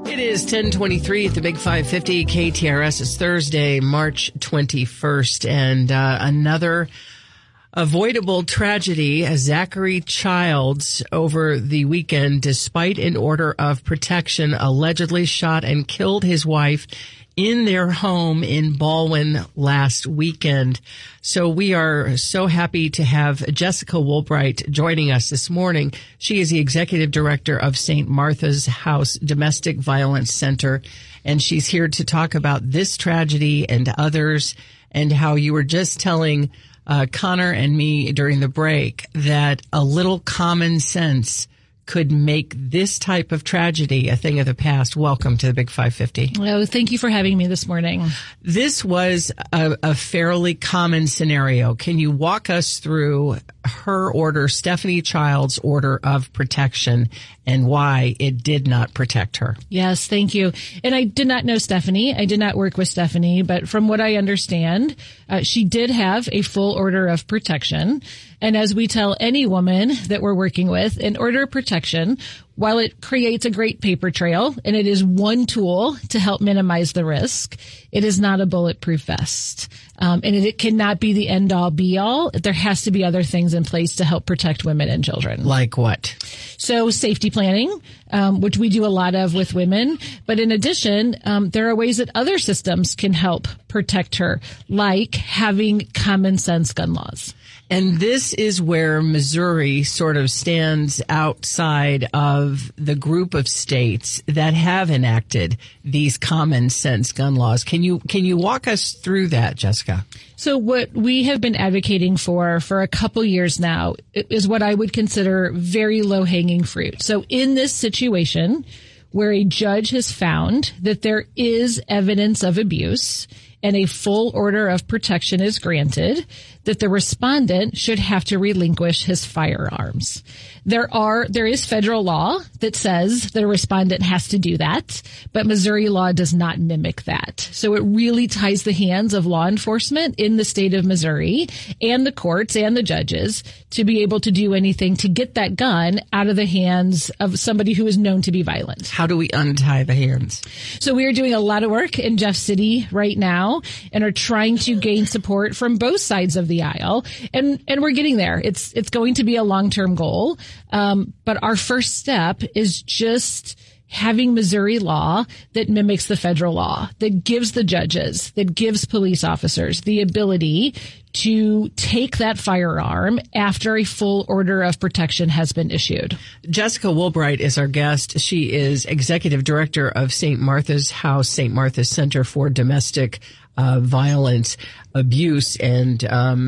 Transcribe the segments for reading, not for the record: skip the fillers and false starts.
It is 10:23 at the Big 550 KTRS. It's Thursday, March 21st, and another avoidable tragedy. Zachary Childs over the weekend, despite an order of protection, allegedly shot and killed his wife in their home in Baldwin last weekend. So we are so happy to have Jessica Woolbright joining us this morning. She is the executive director of St. Martha's House Domestic Violence Center, and she's here to talk about this tragedy and others, and how you were just telling Connor and me during the break that a little common sense could make this type of tragedy a thing of the past. Welcome to the Big 550. Well, thank you for having me this morning. This was a fairly common scenario. Can you walk us through her order, Stephanie Child's order of protection, and why it did not protect her? Yes, thank you. And I did not know Stephanie. I did not work with Stephanie, but from what I understand, she did have a full order of protection. And as we tell any woman that we're working with, an order of protection, while it creates a great paper trail and it is one tool to help minimize the risk, it is not a bulletproof vest. And it cannot be the end all be all. There has to be other things in place to help protect women and children. Like what? So safety planning, which we do a lot of with women. But in addition, there are ways that other systems can help protect her, like having common sense gun laws. And this is where Missouri sort of stands outside of the group of states that have enacted these common sense gun laws. Can you walk us through that, Jessica? So what we have been advocating for a couple years now is what I would consider very low-hanging fruit. So in this situation where a judge has found that there is evidence of abuse and a full order of protection is granted, that the respondent should have to relinquish his firearms. There is federal law that says that a respondent has to do that, but Missouri law does not mimic that. So it really ties the hands of law enforcement in the state of Missouri and the courts and the judges to be able to do anything to get that gun out of the hands of somebody who is known to be violent. How do we untie the hands? So we are doing a lot of work in Jeff City right now and are trying to gain support from both sides of the aisle. And we're getting there. It's going to be a long-term goal. But our first step is just having Missouri law that mimics the federal law, that gives the judges, that gives police officers the ability to take that firearm after a full order of protection has been issued. Jessica Woolbright is our guest. She is executive director of St. Martha's House, St. Martha's Center for Domestic Violence, Abuse, and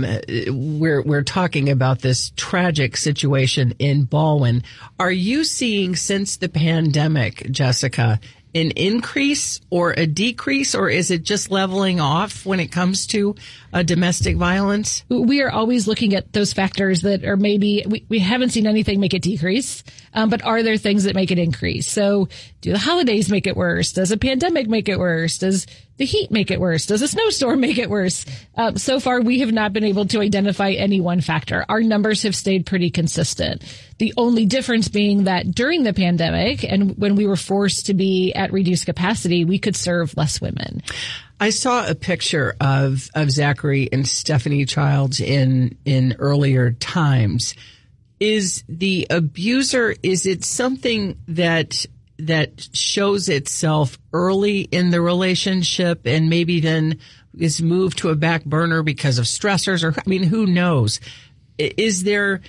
we're talking about this tragic situation in Baldwin. Are you seeing, since the pandemic, Jessica, an increase or a decrease, or is it just leveling off when it comes to domestic violence? We are always looking at those factors that are maybe, we haven't seen anything make it decrease, but are there things that make it increase? So do the holidays make it worse? Does a pandemic make it worse? Does the heat make it worse? Does a snowstorm make it worse? So far, we have not been able to identify any one factor. Our numbers have stayed pretty consistent. The only difference being that during the pandemic and when we were forced to be at reduced capacity, we could serve less women. I saw a picture of Zachary and Stephanie Childs in earlier times. Is the abuser, is it something that shows itself early in the relationship and maybe then is moved to a back burner because of stressors, or, I mean, who knows? Is there,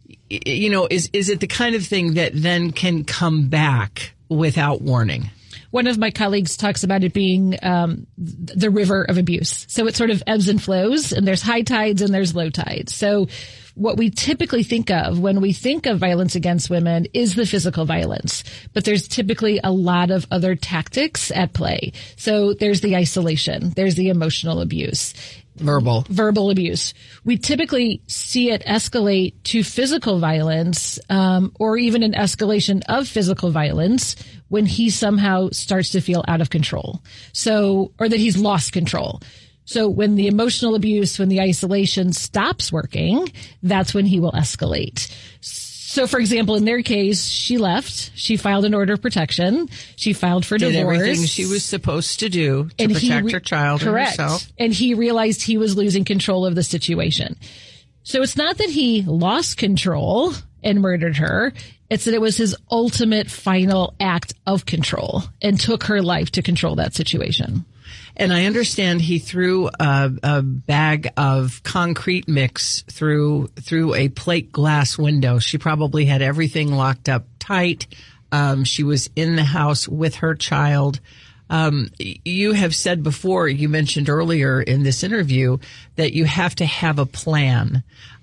is it the kind of thing that then can come back without warning? One of my colleagues talks about it being the river of abuse. So it sort of ebbs and flows, and there's high tides and there's low tides. So what we typically think of when we think of violence against women is the physical violence, but there's typically a lot of other tactics at play. So there's the isolation, there's the emotional abuse. Verbal abuse. We typically see it escalate to physical violence, or even an escalation of physical violence when he somehow starts to feel out of control. So, or that he's lost control. So when the emotional abuse, when the isolation stops working, that's when he will escalate. So, for example, in their case, she left. She filed an order of protection. She filed for divorce. Did everything she was supposed to do to protect her child and herself. And he realized he was losing control of the situation. So it's not that he lost control and murdered her. It's that it was his ultimate final act of control and took her life to control that situation. And I understand he threw a bag of concrete mix through a plate glass window. She probably had everything locked up tight. She was in the house with her child. You have said before, you mentioned earlier in this interview that you have to have a plan.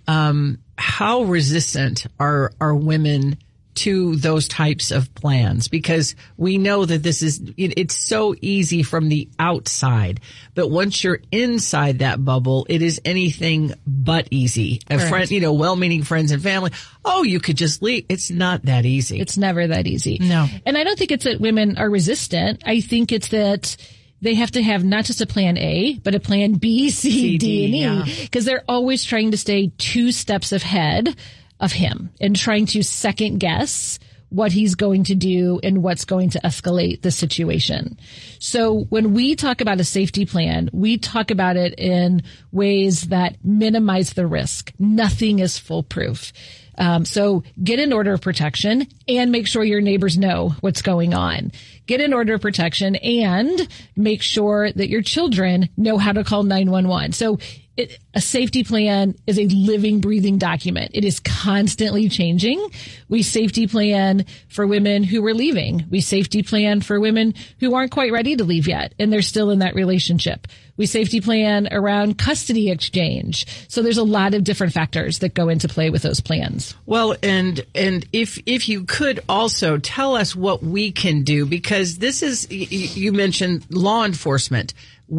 How resistant are women to those types of plans? Because we know that it's so easy from the outside, but once you're inside that bubble, it is anything but easy. A friend, well-meaning friends and family. Oh, you could just leave. It's not that easy. It's never that easy. No. And I don't think it's that women are resistant. I think it's that they have to have not just a plan A, but a plan B, C, D, and E. Because they're always trying to stay 2 steps ahead of him and trying to second guess what he's going to do and what's going to escalate the situation. So when we talk about a safety plan, we talk about it in ways that minimize the risk. Nothing is foolproof. So get an order of protection and make sure your neighbors know what's going on. Get an order of protection and make sure that your children know how to call 911. So a safety plan is a living, breathing document. It is constantly changing. We safety plan for women who are leaving. We safety plan for women who aren't quite ready to leave yet, and they're still in that relationship. We safety plan around custody exchange. So there's a lot of different factors that go into play with those plans. Well, and if you could also tell us what we can do, because this is, you mentioned law enforcement.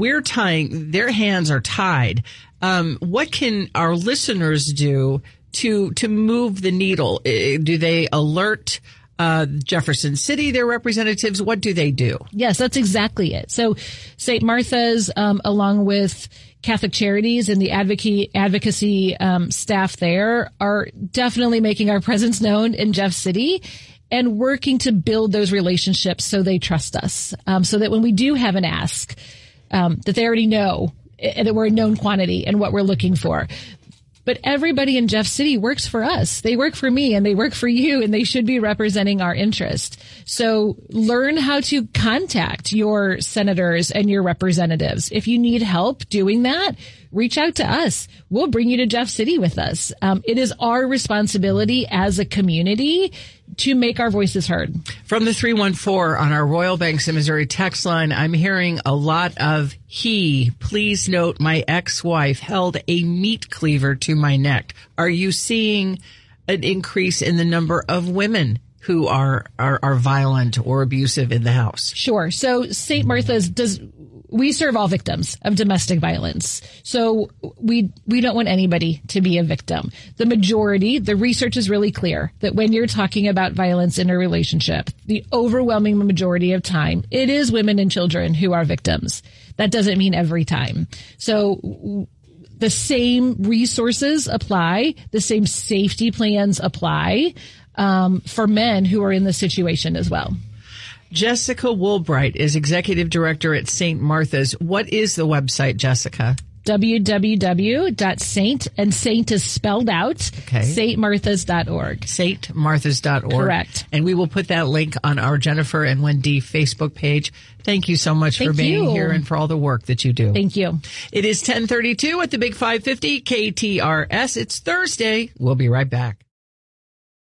Their hands are tied. What can our listeners do to move the needle? Do they alert Jefferson City, their representatives? What do they do? Yes, that's exactly it. So St. Martha's, along with Catholic Charities and the advocacy staff there, are definitely making our presence known in Jeff City and working to build those relationships so they trust us, so that when we do have an ask, that they already know that we're a known quantity and what we're looking for. But everybody in Jeff City works for us. They work for me and they work for you, and they should be representing our interest. So learn how to contact your senators and your representatives. If you need help doing that, reach out to us. We'll bring you to Jeff City with us. It is our responsibility as a community to make our voices heard. From the 314 on our Royal Banks of Missouri text line, I'm hearing a lot of please note my ex-wife held a meat cleaver to my neck. Are you seeing an increase in the number of women who are violent or abusive in the house? Sure. So St. Martha's we serve all victims of domestic violence. So we don't want anybody to be a victim. The research is really clear that when you're talking about violence in a relationship, the overwhelming majority of time, it is women and children who are victims. That doesn't mean every time. So the same resources apply, the same safety plans apply for men who are in this situation as well. Jessica Woolbright is executive director at St. Martha's. What is the website, Jessica? www.saint, and saint is spelled out, stmarthas.org. stmarthas.org. Correct. And we will put that link on our Jennifer and Wendy Facebook page. Thank you so much for being here and for all the work that you do. Thank you. It is 10:32 at the Big 550 KTRS. It's Thursday. We'll be right back.